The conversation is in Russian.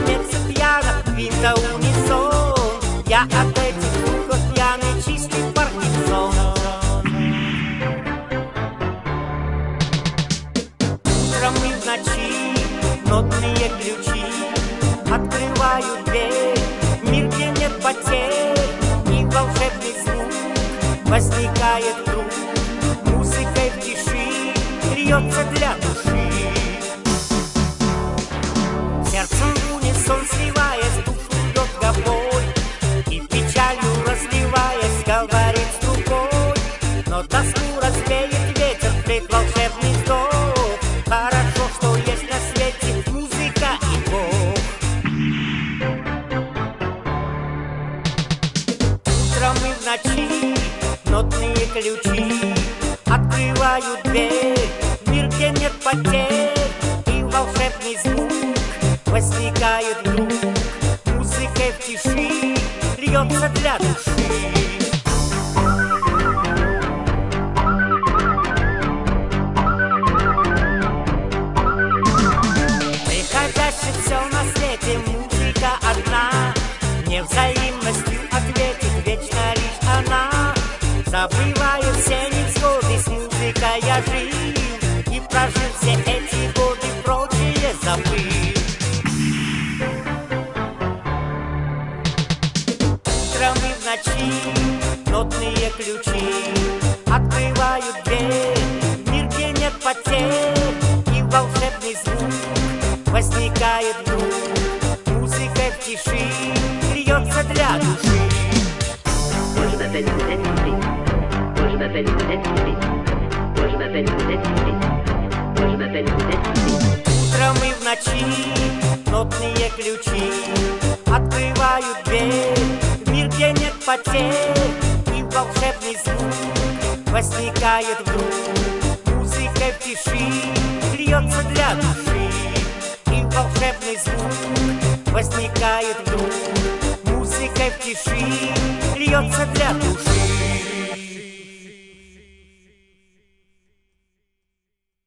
ломится пьяно, винта унисон. Я от этих звуков пьяный, чистый Паркинсон. Утром и в ночи нотные ключи открывают дверь, мир, где нет потерь, и волшебный звук возникает вдруг. Музыкой в тиши льется для души. Сердцем в унисон сливаясь, душу бьет гобой, и печалью разливаясь, говорит с другой. Но тоску развеет ветер, вплеть волшебный вздох. Хорошо, что есть на свете музыка и Бог. Утром и в ночи нотные ключи открывают дверь, мир, где нет потерь, и волшебный звук возникает вдруг. Музыкой в тиши льется для души. Приходящее все на свете, музыка одна, невзаимностью ответит вечно лишь она. Забываю все невзгоды, с музыкой я жил, и прожил все эти годы, прочие забыл. Утром и в ночи нотные ключи открывают дверь, мир, где нет потерь, и волшебный звук возникает вдруг. Музыкой в тиши льется для души. Moi je m'appelle Odette Philippe. Moi je m'appelle Odette Philippe. Moi je m'appelle Odette Philippe. Moi je m'appelle Odette Philippe. Утром и в ночи нотные ключи открывают дверь, мир, где нет потерь, и волшебный звук возникает вдруг. Музыкой в тиши льется для души, и волшебный звук возникает вдруг. Музыкой в тиши льется для души.